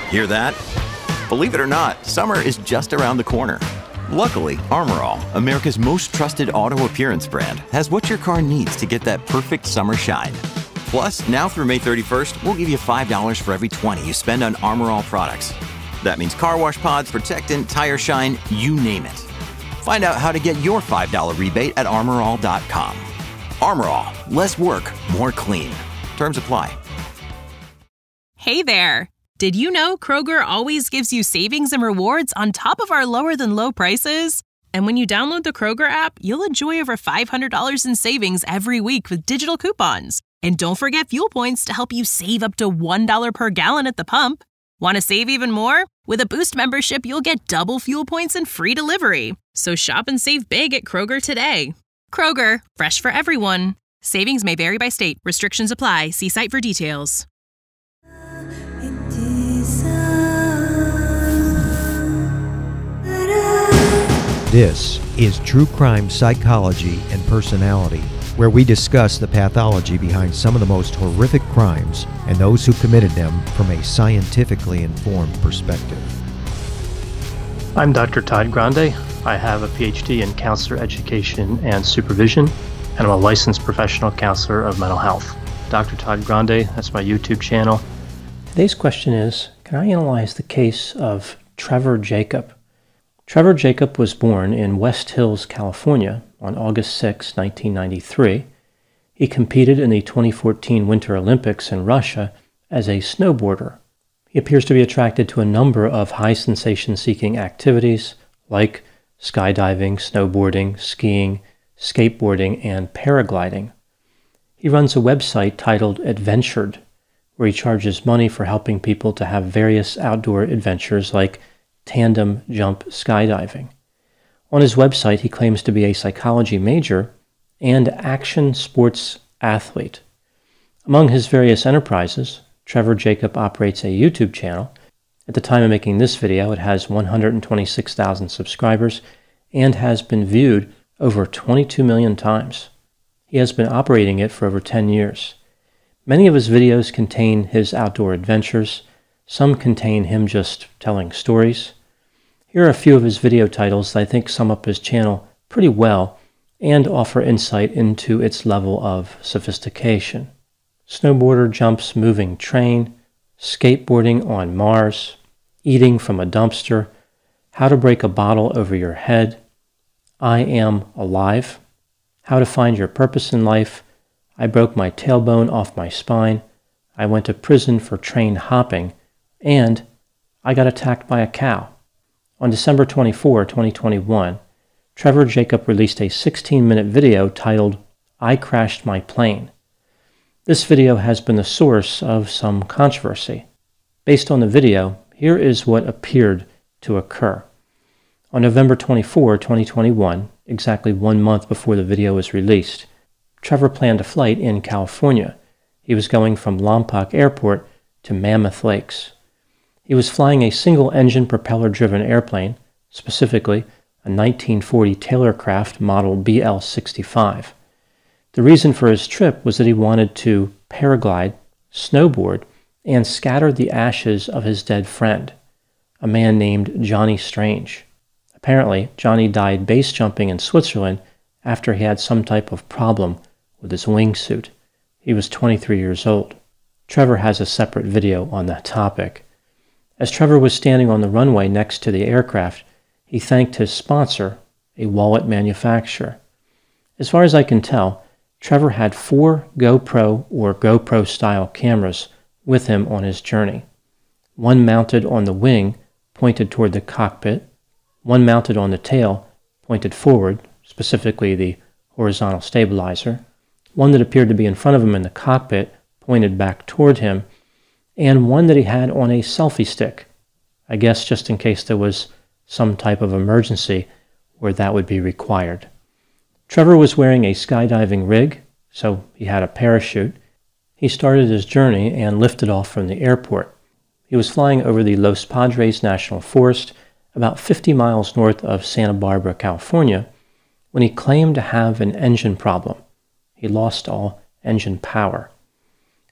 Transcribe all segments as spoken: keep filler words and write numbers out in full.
Hear that? Believe it or not, summer is just around the corner. Luckily, Armor All, America's most trusted auto appearance brand, has what your car needs to get that perfect summer shine. Plus, now through May thirty-first, we'll give you five dollars for every twenty you spend on Armor All products. That means car wash pods, protectant, tire shine, you name it. Find out how to get your five dollars rebate at armor all dot com. Armor All, less work, more clean. Terms apply. Hey there! Did you know Kroger always gives you savings and rewards on top of our lower-than-low prices? And when you download the Kroger app, you'll enjoy over five hundred dollars in savings every week with digital coupons. And don't forget fuel points to help you save up to one dollar per gallon at the pump. Want to save even more? With a Boost membership, you'll get double fuel points and free delivery. So shop and save big at Kroger today. Kroger, fresh for everyone. Savings may vary by state. Restrictions apply. See site for details. This is True Crime Psychology and Personality, where we discuss the pathology behind some of the most horrific crimes and those who committed them from a scientifically informed perspective. I'm Doctor Todd Grande. I have a P H D in counselor education and supervision, and I'm a licensed professional counselor of mental health. Doctor Todd Grande, that's my YouTube channel. Today's question is, can I analyze the case of Trevor Jacob? Trevor Jacob was born in West Hills, California on August sixth, nineteen ninety-three. He competed in the twenty fourteen Winter Olympics in Russia as a snowboarder. He appears to be attracted to a number of high sensation-seeking activities like skydiving, snowboarding, skiing, skateboarding, and paragliding. He runs a website titled Adventured, where he charges money for helping people to have various outdoor adventures like tandem jump skydiving. On his website, he claims to be a psychology major and action sports athlete. Among his various enterprises, Trevor Jacob operates a YouTube channel. At the time of making this video, it has one hundred twenty-six thousand subscribers and has been viewed over twenty-two million times. He has been operating it for over ten years. Many of his videos contain his outdoor adventures. Some contain him just telling stories. Here are a few of his video titles that I think sum up his channel pretty well and offer insight into its level of sophistication. Snowboarder jumps moving train, skateboarding on Mars, eating from a dumpster, how to break a bottle over your head, I am alive, how to find your purpose in life, I broke my tailbone off my spine, I went to prison for train hopping, and I got attacked by a cow. On December twenty-fourth, twenty twenty-one, Trevor Jacob released a sixteen-minute video titled, I Crashed My Plane. This video has been the source of some controversy. Based on the video, here is what appeared to occur. On November twenty-fourth, twenty twenty-one, exactly one month before the video was released, Trevor planned a flight in California. He was going from Lompoc Airport to Mammoth Lakes. He was flying a single-engine propeller-driven airplane, specifically a nineteen forty Taylorcraft model B L sixty-five. The reason for his trip was that he wanted to paraglide, snowboard, and scatter the ashes of his dead friend, a man named Johnny Strange. Apparently, Johnny died base jumping in Switzerland after he had some type of problem with his wingsuit. He was twenty-three years old. Trevor has a separate video on that topic. As Trevor was standing on the runway next to the aircraft, he thanked his sponsor, a wallet manufacturer. As far as I can tell, Trevor had four GoPro or GoPro-style cameras with him on his journey. One mounted on the wing, pointed toward the cockpit. One mounted on the tail, pointed forward, specifically the horizontal stabilizer. One that appeared to be in front of him in the cockpit, pointed back toward him. And one that he had on a selfie stick, I guess just in case there was some type of emergency where that would be required. Trevor was wearing a skydiving rig, so he had a parachute. He started his journey and lifted off from the airport. He was flying over the Los Padres National Forest, about fifty miles north of Santa Barbara, California, when he claimed to have an engine problem. He lost all engine power.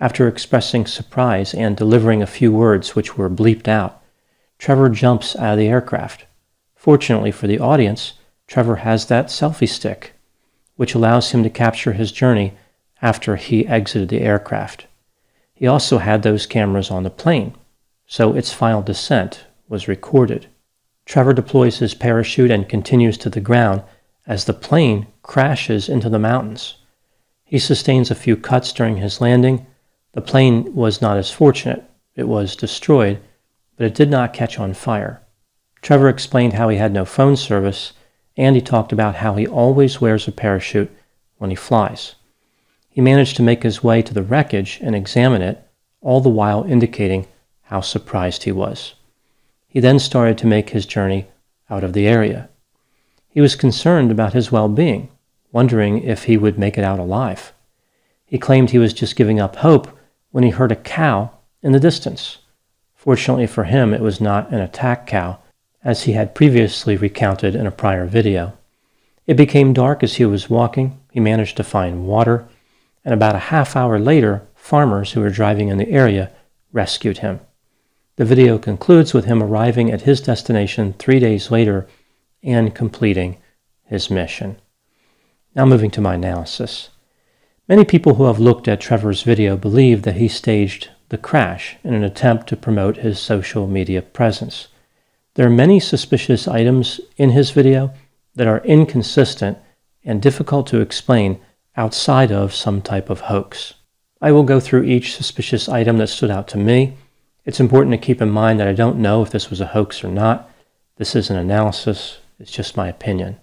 After expressing surprise and delivering a few words which were bleeped out, Trevor jumps out of the aircraft. Fortunately for the audience, Trevor has that selfie stick, which allows him to capture his journey after he exited the aircraft. He also had those cameras on the plane, so its final descent was recorded. Trevor deploys his parachute and continues to the ground as the plane crashes into the mountains. He sustains a few cuts during his landing. The plane was not as fortunate. It was destroyed, but it did not catch on fire. Trevor explained how he had no phone service, and he talked about how he always wears a parachute when he flies. He managed to make his way to the wreckage and examine it, all the while indicating how surprised he was. He then started to make his journey out of the area. He was concerned about his well-being, wondering if he would make it out alive. He claimed he was just giving up hope when he heard a cow in the distance. Fortunately for him, it was not an attack cow, as he had previously recounted in a prior video. It became dark as he was walking. He managed to find water, and about a half hour later, farmers who were driving in the area rescued him. The video concludes with him arriving at his destination three days later and completing his mission. Now moving to my analysis. Many people who have looked at Trevor's video believe that he staged the crash in an attempt to promote his social media presence. There are many suspicious items in his video that are inconsistent and difficult to explain outside of some type of hoax. I will go through each suspicious item that stood out to me. It's important to keep in mind that I don't know if this was a hoax or not. This is an analysis. It's just my opinion.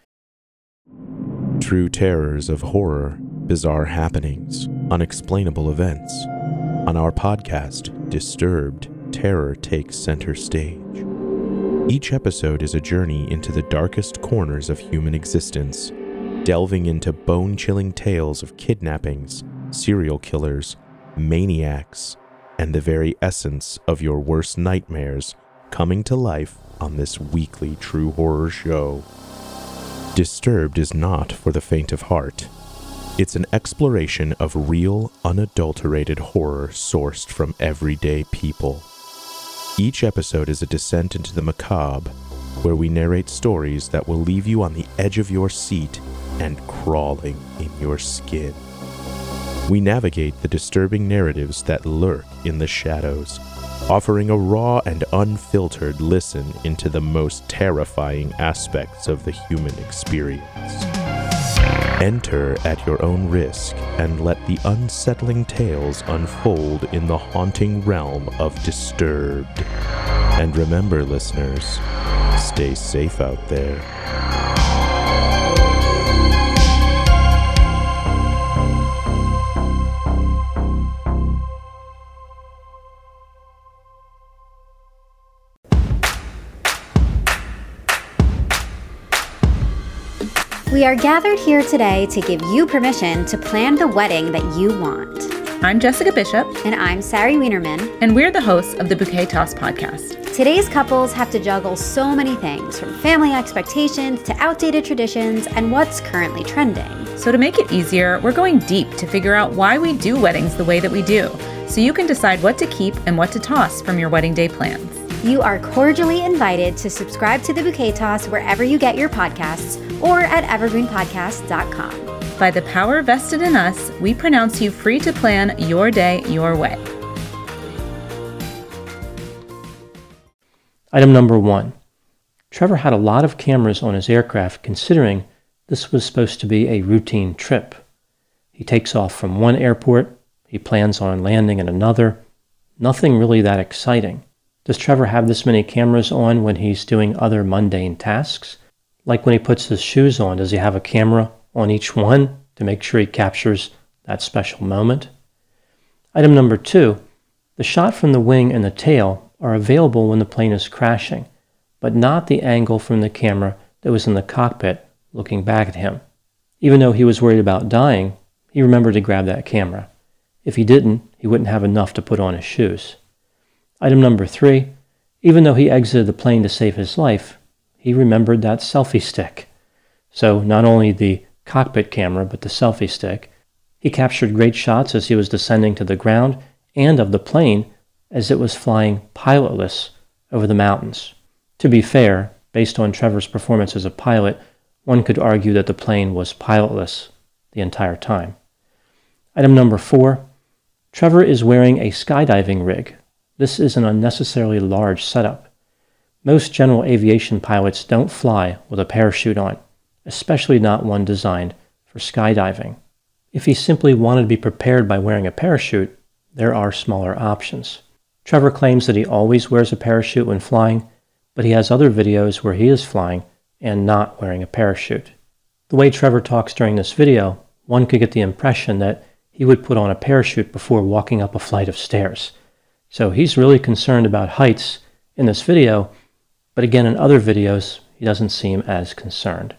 True terrors of horror, bizarre happenings, unexplainable events. On our podcast, Disturbed, terror takes center stage. Each episode is a journey into the darkest corners of human existence, delving into bone-chilling tales of kidnappings, serial killers, maniacs, and the very essence of your worst nightmares coming to life on this weekly true horror show. Disturbed is not for the faint of heart. It's an exploration of real, unadulterated horror sourced from everyday people. Each episode is a descent into the macabre, where we narrate stories that will leave you on the edge of your seat and crawling in your skin. We navigate the disturbing narratives that lurk in the shadows, offering a raw and unfiltered listen into the most terrifying aspects of the human experience. Enter at your own risk and let the unsettling tales unfold in the haunting realm of Disturbed. And remember, listeners, stay safe out there. We are gathered here today to give you permission to plan the wedding that you want. I'm Jessica Bishop. And I'm Sari Wienerman. And we're the hosts of the Bouquet Toss podcast. Today's couples have to juggle so many things, from family expectations to outdated traditions and what's currently trending. So to make it easier, we're going deep to figure out why we do weddings the way that we do, so you can decide what to keep and what to toss from your wedding day plans. You are cordially invited to subscribe to the Bouquet Toss wherever you get your podcasts or at evergreen podcast dot com. By the power vested in us, we pronounce you free to plan your day your way. Item number one. Trevor had a lot of cameras on his aircraft considering this was supposed to be a routine trip. He takes off from one airport, he plans on landing at another. Nothing really that exciting. Does Trevor have this many cameras on when he's doing other mundane tasks? Like when he puts his shoes on, does he have a camera on each one to make sure he captures that special moment? Item number two, the shot from the wing and the tail are available when the plane is crashing, but not the angle from the camera that was in the cockpit looking back at him. Even though he was worried about dying, he remembered to grab that camera. If he didn't, he wouldn't have enough to put on his shoes. Item number three, even though he exited the plane to save his life, he remembered that selfie stick. So not only the cockpit camera, but the selfie stick. He captured great shots as he was descending to the ground and of the plane as it was flying pilotless over the mountains. To be fair, based on Trevor's performance as a pilot, one could argue that the plane was pilotless the entire time. Item number four, Trevor is wearing a skydiving rig. This is an unnecessarily large setup. Most general aviation pilots don't fly with a parachute on, especially not one designed for skydiving. If he simply wanted to be prepared by wearing a parachute, there are smaller options. Trevor claims that he always wears a parachute when flying, but he has other videos where he is flying and not wearing a parachute. The way Trevor talks during this video, one could get the impression that he would put on a parachute before walking up a flight of stairs. So he's really concerned about heights in this video, but again in other videos, he doesn't seem as concerned.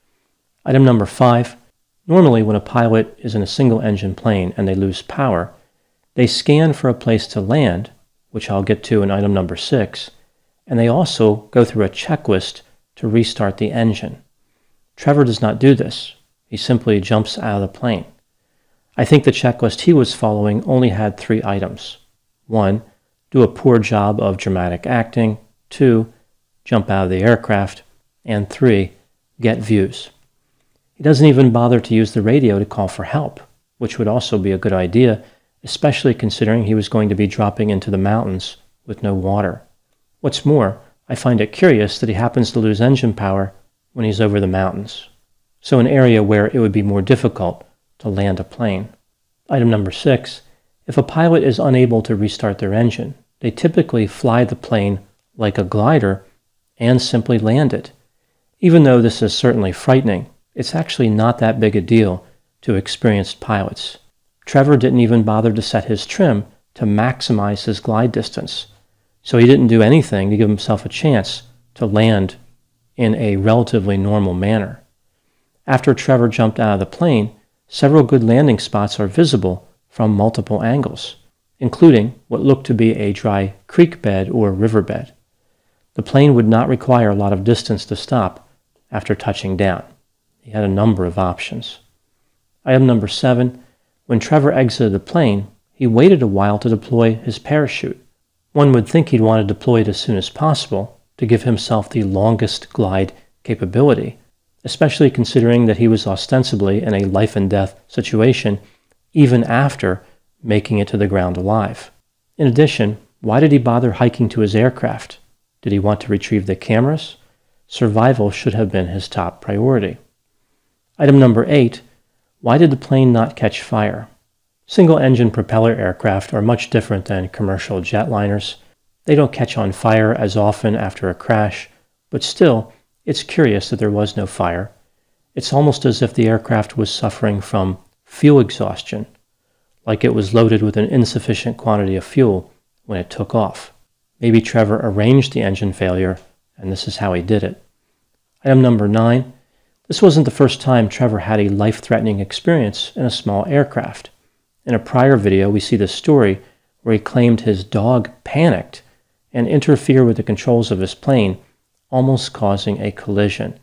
Item number five, normally when a pilot is in a single-engine plane and they lose power, they scan for a place to land, which I'll get to in item number six, and they also go through a checklist to restart the engine. Trevor does not do this. He simply jumps out of the plane. I think the checklist he was following only had three items. One, do a poor job of dramatic acting. Two, jump out of the aircraft. And three, get views. He doesn't even bother to use the radio to call for help, which would also be a good idea, especially considering he was going to be dropping into the mountains with no water. What's more, I find it curious that he happens to lose engine power when he's over the mountains, so an area where it would be more difficult to land a plane. Item number six, if a pilot is unable to restart their engine, they typically fly the plane like a glider and simply land it. Even though this is certainly frightening, it's actually not that big a deal to experienced pilots. Trevor didn't even bother to set his trim to maximize his glide distance, so he didn't do anything to give himself a chance to land in a relatively normal manner. After Trevor jumped out of the plane, several good landing spots are visible from multiple angles, including what looked to be a dry creek bed or riverbed. The plane would not require a lot of distance to stop after touching down. He had a number of options. Item number seven, when Trevor exited the plane, he waited a while to deploy his parachute. One would think he'd want to deploy it as soon as possible to give himself the longest glide capability, especially considering that he was ostensibly in a life-and-death situation even after making it to the ground alive. In addition, why did he bother hiking to his aircraft? Did he want to retrieve the cameras? Survival should have been his top priority. Item number eight, why did the plane not catch fire? Single-engine propeller aircraft are much different than commercial jetliners. They don't catch on fire as often after a crash, but still, it's curious that there was no fire. It's almost as if the aircraft was suffering from fuel exhaustion, like it was loaded with an insufficient quantity of fuel when it took off. Maybe Trevor arranged the engine failure, and this is how he did it. Item number nine, this wasn't the first time Trevor had a life-threatening experience in a small aircraft. In a prior video, we see the story where he claimed his dog panicked and interfered with the controls of his plane, almost causing a collision.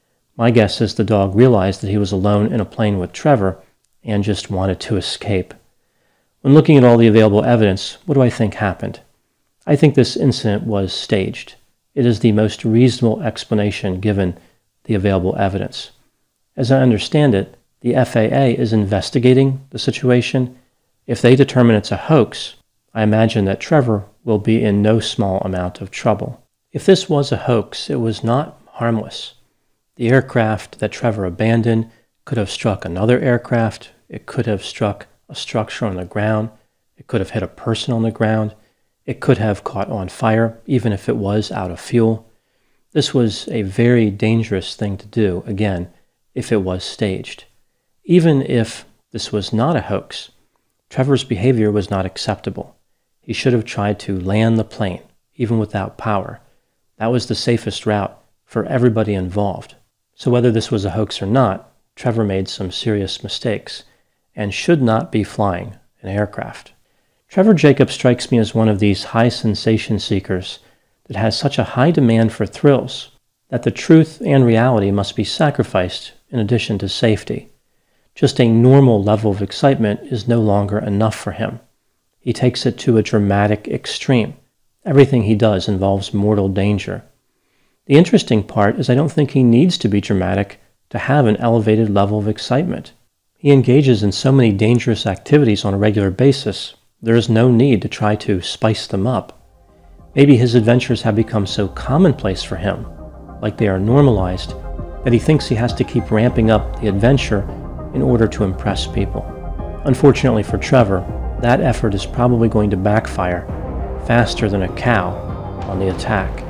My guess is the dog realized that he was alone in a plane with Trevor and just wanted to escape. When looking at all the available evidence, what do I think happened? I think this incident was staged. It is the most reasonable explanation given the available evidence. As I understand it, the F A A is investigating the situation. If they determine it's a hoax, I imagine that Trevor will be in no small amount of trouble. If this was a hoax, it was not harmless. The aircraft that Trevor abandoned could have struck another aircraft. It could have struck a structure on the ground. It could have hit a person on the ground. It could have caught on fire, even if it was out of fuel. This was a very dangerous thing to do, again, if it was staged. Even if this was not a hoax, Trevor's behavior was not acceptable. He should have tried to land the plane, even without power. That was the safest route for everybody involved. So whether this was a hoax or not, Trevor made some serious mistakes and should not be flying an aircraft. Trevor Jacob strikes me as one of these high sensation seekers that has such a high demand for thrills that the truth and reality must be sacrificed in addition to safety. Just a normal level of excitement is no longer enough for him. He takes it to a dramatic extreme. Everything he does involves mortal danger. The interesting part is I don't think he needs to be dramatic to have an elevated level of excitement. He engages in so many dangerous activities on a regular basis, there is no need to try to spice them up. Maybe his adventures have become so commonplace for him, like they are normalized, that he thinks he has to keep ramping up the adventure in order to impress people. Unfortunately for Trevor, that effort is probably going to backfire faster than a cow on the attack.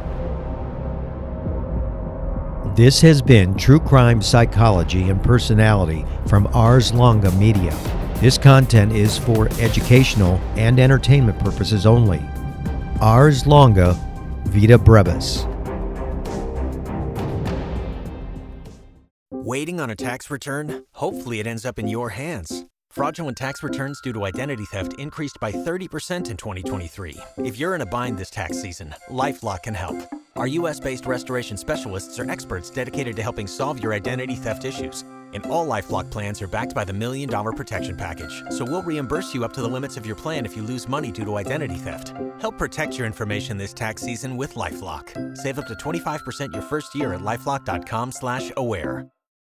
This has been True Crime Psychology and Personality from Ars Longa Media. This content is for educational and entertainment purposes only. Ars Longa, Vita Brevis. Waiting on a tax return? Hopefully it ends up in your hands. Fraudulent tax returns due to identity theft increased by thirty percent in twenty twenty-three. If you're in a bind this tax season, LifeLock can help. Our U S based restoration specialists are experts dedicated to helping solve your identity theft issues. And all LifeLock plans are backed by the Million Dollar Protection Package. So we'll reimburse you up to the limits of your plan if you lose money due to identity theft. Help protect your information this tax season with LifeLock. Save up to twenty-five percent your first year at LifeLock dot com slash aware.